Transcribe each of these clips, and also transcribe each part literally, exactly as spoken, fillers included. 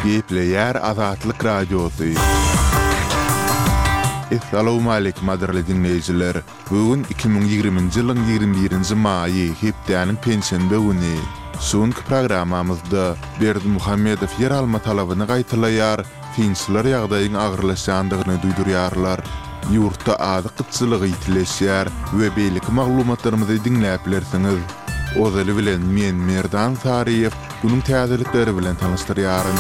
Gepleyer Azatlyk Radiosu. Assalamu alaykum aderli dinleyijiler. Bugün iki bin ýigrimiji ýylyň ýigrimbi birinji maýy hepdeniň pensiýa güni. Soňky programmamyzda Berdi Muhammedow ýer alma talabyny gaýtylýar, tinçler ýagdaýyň agyrlaşandygyny duýdurýarlar. Ýurtda ady gytçylygy ýitileşýär we beýlik maglumatlarymyzy dinläp bilersiňiz. Ozaly bilen men Merdan Tariýew bunyň täzelikleri bilen tanystyryaryn.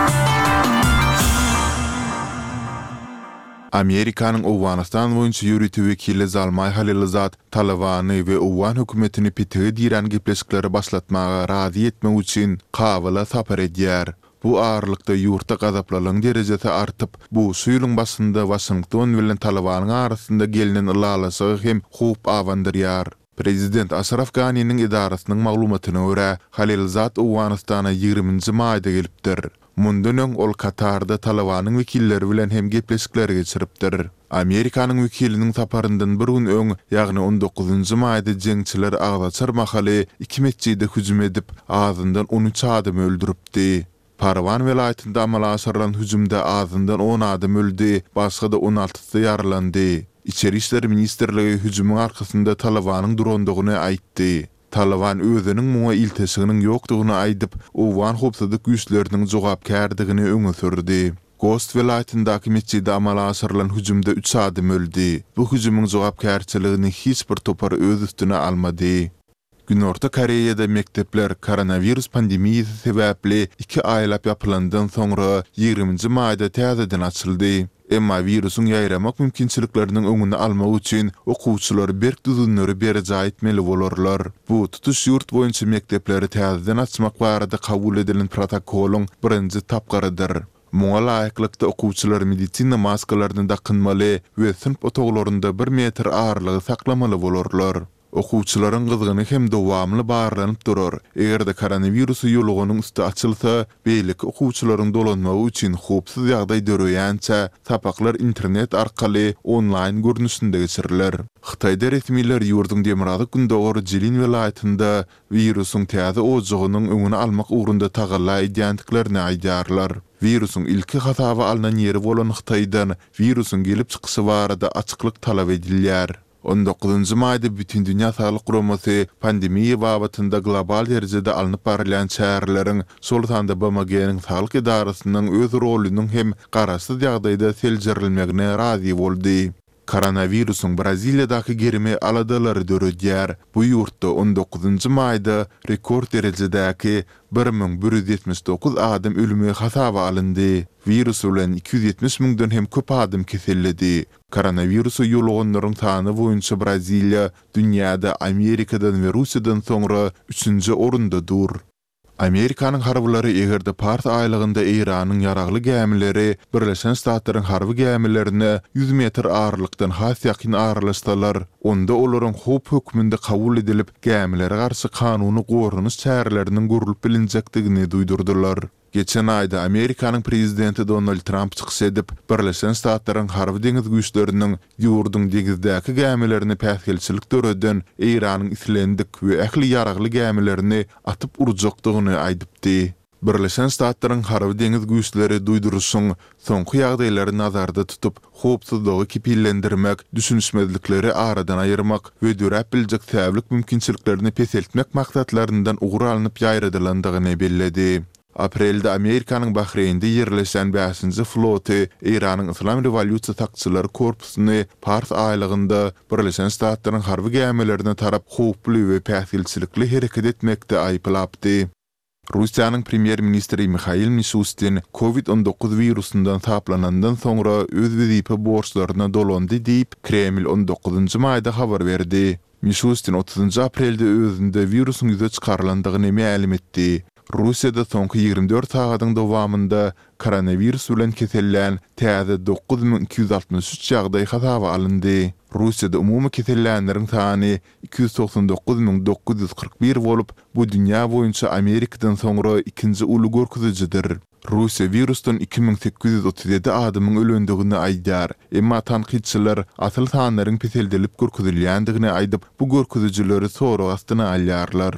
Amerikanyň Owganistan boýunça ýürütü wekili Zalmay Halilzat Talabany we Owan hökümetini pitigi diýen gepleşikleri başlatmaga razy etmek üçin Kabyla sapar edýär. Bu ağırlıkta ýurtda gazaplaryň derejesi artyp, bu suýulyň başynda Washington bilen Talabanyň arasynda gelinen ılalasy hem hup awandyrýar. Prezident Ashraf Ghani'nin idarasynyň maglumatyna görä, Halilzat Owganistana ýigriminji maýda gelipdir. Mundan öň ol Katarda Talabanyň wekilleri bilen hem gepleşikler geçiripdir. Amerikanyň wekiliniň saparyndan bir gün öň, ýagny on dokuzunjy maýda jeňçiler Agdaçar mahaly iki mesjide hüjüm edip, azyndan on üç adam öldüripdi. Parwan welaýatynda amala aşyrylan hüjümde azyndan on adam öldü, başga da on altysy ýaralandy. İçeri işler ministrligi hüjümyň arkasynda Talabanyň durandygyny aýtdy. Taliban özüniň muňa iltesiginiň ýokdugyny aýdyp, Owan hopsadyk güýçleriniň jogapkärdigini öňe sürdi. Gost welaýatyndaky mesjide amala aşyrylan hüjümde üç adam öldü. Bu hüjümyň jogapkärçiligini hiç bir topar öz üstüne almady. Günorta Koreýada mektepler koronavirus pandemiýasy sebäpli iki aýlap ýapylandan soňra ýigriminji maýda täzeden açyldy. Emma virusun ýaýramak mümkinçilikleriniň öňüni almak üçin okuwçylar berk düzünleri berje etmeli bolarlar. Bu tutuş ýurt boýunça mektepleri täzeden açmak barada kabul edilen protokoluň birinji tapgarydyr. Muňa laýyklykda okuwçylar medisina maskalaryny takynmaly we sınıf otoglarynda bir metr ağırlygy saklamaly bolarlar. Okuwçylaryň gyzgyny hem dowamly barlanyp durar. Egerde koronavirus ýolgunyň üstü açylsa, beýlik okuwçylaryň dolanmagy üçin hopsuz ýagdaý döreýänçä tapaklar internet arkaly online görnüşinde geçiriler. Hytaýda resmiler ýurduň Demirady gündogor Jilin welaýatynda virusyň täze ojugynyň öňüni almak ugrunda tagalla edýändiklerini aýdýarlar. Virusyň ilki hasaby alynan ýeri bolan Hytaýdan virusyň gelip çykyşy barada açyklyk talap edilýär. on dokuzunjy maýda bütün dünýä saglyk guramasy pandemiýa babatynda global derejede alınıp barılan çäreleriň şol tanda B M G'niň saglyk idarasynyň öz rolüniň hem garaşsyz ýagdaýda seljerilmegine razy boldy. Koronavirusyň Braziliýadaky gerimi aladalary döredýär. Bu ýurtda on dokuzunjy maýda rekord derejedäki bir miň bir ýüz ýetmiş dokuz adam ölümi hasaba alındy. Virus bilen iki ýüz ýetmiş miňden hem köp adam keselledi. Koronavirusy ýolganylaryň sany boýunça Braziliýa dünýäde Amerikadan we Russiýadan soňra üçünji orundadyr. Amerikanyň harbylary egerde part aýlygynda Iranyň ýaragly gämileri Birleşen Ştatlaryň harby gämilerine yüz metr ağırlykdan has ýakyn ağırlaşdylar. Onda olaryň hop hökmünde kabul edilip gämilere garşy kanuny gorunuş çäreleriniň görülüp bilinjekdigini duýdurdylar. Geçen ayda Amerikanyň prezidenti Donald Trump çykyş edip, Birleşen Ştatlaryň harby deňiz güýçleriniň ýurduň deňizdäki gämilerini päsgelçilik döreden Iranyň islendik we ähli ýaragly gämilerini atyp urjakdygyny aýdypdy. Birleşen Ştatlaryň harby deňiz güýçleri duýdurusyň soňky ýagdaýlary nazarda tutup, hopsuzlygy kipillendirmek, düşünşmezlikleri aradan aýyrmak we dörep biljek täblik mümkinçiliklerini peseltmek maksatlaryndan ugur alınıp ýaýradylandygyny belledi. Aprelde Amerikanyň Bahreýnde ýerleşen beşinji floty Iranyň Islam Rewolýusiýa takçylary korpusyny Pars aýlygynda Birleşen Ştatlaryň harby gämilerini tarap howply we päsgelçilikli hereket etmekde aýplapdy. Russiýanyň premier ministri Mikhail Mishustin covid on dokuz virusundan taplanandan soňra öz wezipe borçlaryna dolandy diýip Kreml on dokuzunjy maýda habar berdi. Mishustin otuzunjy aprelde özünde virusyň ýüze çykarlandygyny ma'lum etdi. Russiýada soňky ýigrimbi dört sagatyň dowamında koronavirus bilen kesellän täze dokuz miň iki ýüz altymyş üç ýagdaý hasaba alındy. Russiýada umumy kesellänleriň sany iki ýüz toksan dokuz miň dokuz ýüz kırk bir bolup, bu dünýä boýunça Amerikadan soňra ikinji uly görkezjidir. Russiýa virusdan iki miň sekiz ýüz otuz ýedi adamyň ölendigini aýdýar. Emma tanqidçiler asyl sanlaryň peseldelip görkezilýändigini aýdyp, bu görkezjileri soraw astyna alýarlar.